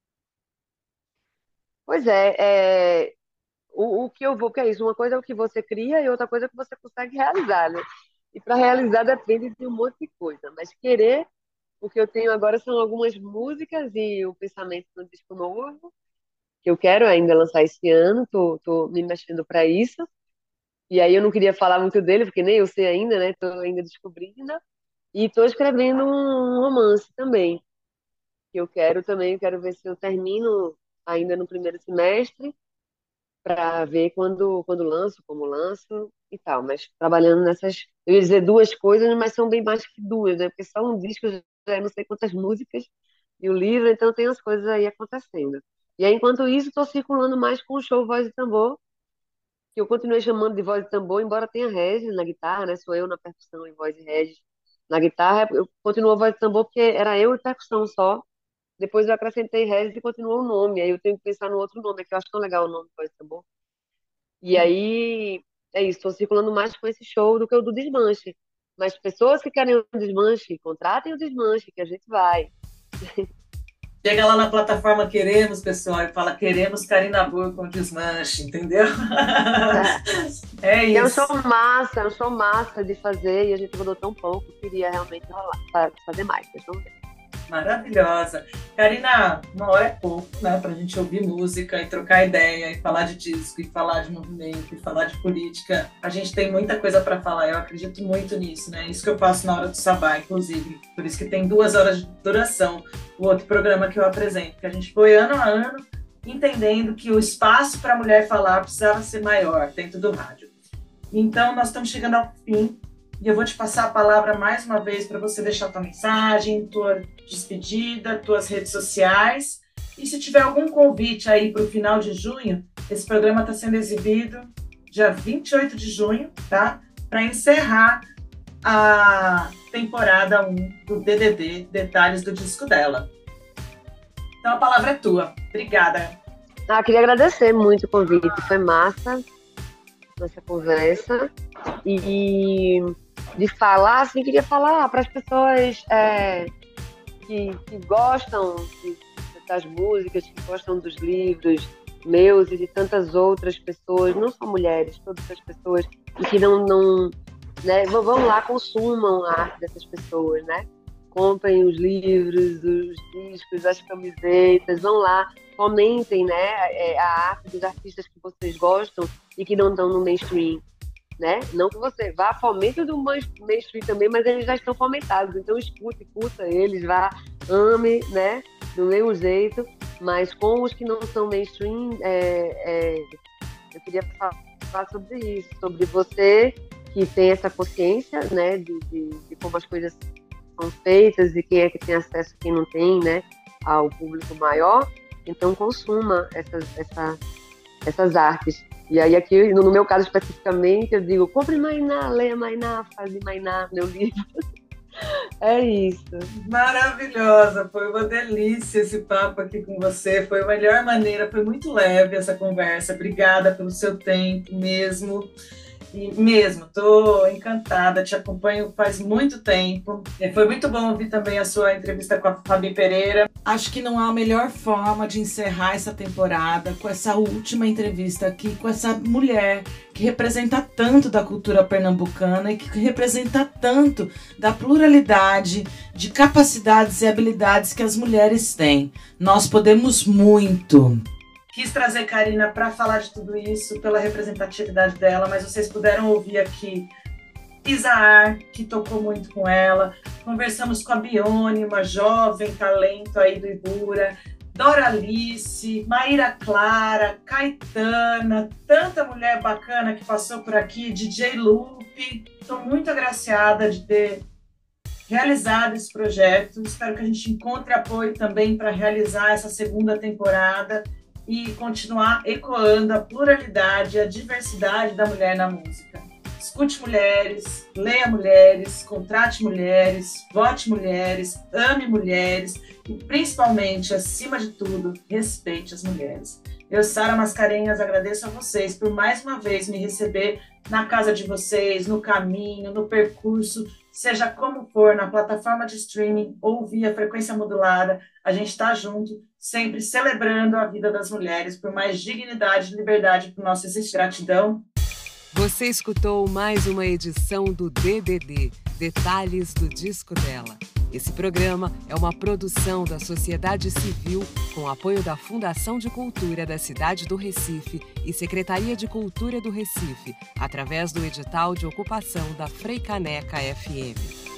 Pois é, é o, o que eu vou, que é isso? Uma coisa é o que você cria e outra coisa é o que você consegue realizar, né? E para realizar depende de um monte de coisa, mas querer, o que eu tenho agora são algumas músicas e o pensamento no disco novo, que eu quero ainda lançar esse ano, tô, tô me mexendo para isso. E aí eu não queria falar muito dele, porque nem eu sei ainda, né? Tô ainda descobrindo. E tô escrevendo um romance também, que eu quero também, eu quero ver se eu termino ainda no primeiro semestre, para ver quando, quando lanço, como lanço e tal. Mas trabalhando nessas, eu ia dizer duas coisas, mas são bem mais que duas, né? Porque só um disco já é não sei quantas músicas e o livro, então tem as coisas aí acontecendo. E aí, enquanto isso, estou circulando mais com o show Voz e Tambor, que eu continuei chamando de voz e tambor, embora tenha Regis na guitarra, né? Sou eu na percussão e voz e Regis na guitarra. Eu continuo a voz e tambor porque era eu e percussão só. Depois eu acrescentei Regis e continuou o nome. Aí eu tenho que pensar no outro nome, que eu acho tão legal o nome voz e tambor. E aí, é isso, estou circulando mais com esse show do que o do Desmanche. Mas pessoas que querem o Desmanche, contratem o Desmanche, que a gente vai. Chega lá na plataforma Queremos, pessoal, e fala Queremos Karina Burr com Desmanche, entendeu? É Que é um show isso. massa, é um show massa de fazer, e a gente rodou tão pouco, queria realmente rolar, fa- fazer mais. Vocês vão ver. Maravilhosa. Karina, uma hora é pouco, né, para a gente ouvir música e trocar ideia, e falar de disco, e falar de movimento, e falar de política. A gente tem muita coisa para falar, eu acredito muito nisso, né? Isso que eu faço na hora do Sabá, inclusive. Por isso que tem duas horas de duração o outro programa que eu apresento, que a gente foi ano a ano entendendo que o espaço para a mulher falar precisava ser maior dentro do rádio. Então, nós estamos chegando ao fim. E eu vou te passar a palavra mais uma vez para você deixar tua mensagem, tua despedida, tuas redes sociais. E se tiver algum convite aí para o final de junho, esse programa está sendo exibido dia vinte e oito de junho, tá? Para encerrar a temporada um do D D D, Detalhes do Disco Dela. Então a palavra é tua. Obrigada. Ah, queria agradecer muito o convite, foi massa essa conversa. E de falar, assim, queria falar para as pessoas é, que, que gostam de, das músicas, que gostam dos livros meus e de tantas outras pessoas, não só mulheres, todas as pessoas, e que não, não né, vão lá, consumam a arte dessas pessoas, né? Comprem os livros, os discos, as camisetas, vão lá, comentem, né, a arte dos artistas que vocês gostam e que não estão no mainstream, né? Não que você vá, fomente do mainstream também, mas eles já estão fomentados, então escute, curta eles, vá, ame, né, do mesmo jeito, mas com os que não são mainstream, é, é, eu queria falar sobre isso, sobre você que tem essa consciência, né, de, de, de como as coisas são feitas e quem é que tem acesso e quem não tem, né, ao público maior, então consuma essas, essa, essas artes. E aí aqui, no meu caso especificamente, eu digo, compre Mainá, leia Mainá, faz de Mainá, meu livro. É isso. Maravilhosa, foi uma delícia esse papo aqui com você, foi a melhor maneira, foi muito leve essa conversa, obrigada pelo seu tempo mesmo. E mesmo, estou encantada, te acompanho faz muito tempo. Foi muito bom ouvir também a sua entrevista com a Fabi Pereira. Acho que não há melhor forma de encerrar essa temporada com essa última entrevista aqui, com essa mulher que representa tanto da cultura pernambucana e que representa tanto da pluralidade de capacidades e habilidades que as mulheres têm. Nós podemos muito. Quis trazer Karina para falar de tudo isso, pela representatividade dela, mas vocês puderam ouvir aqui Isaar, que tocou muito com ela. Conversamos com a Bione, uma jovem talento aí do Ibura, Doralice, Maíra Clara, Caetana, tanta mulher bacana que passou por aqui, D J Lupe. Estou muito agraciada de ter realizado esse projeto. Espero que a gente encontre apoio também para realizar essa segunda temporada e continuar ecoando a pluralidade, a diversidade da mulher na música. Escute mulheres, leia mulheres, contrate mulheres, vote mulheres, ame mulheres e, principalmente, acima de tudo, respeite as mulheres. Eu, Sara Mascarenhas, agradeço a vocês por mais uma vez me receber na casa de vocês, no caminho, no percurso, seja como for, na plataforma de streaming ou via frequência modulada, a gente está junto, sempre celebrando a vida das mulheres por mais dignidade e liberdade para o nosso existir. Gratidão. Você escutou mais uma edição do D D D, Detalhes do Disco Dela. Esse programa é uma produção da sociedade civil com apoio da Fundação de Cultura da cidade do Recife e Secretaria de Cultura do Recife, através do edital de ocupação da Frei Caneca F M.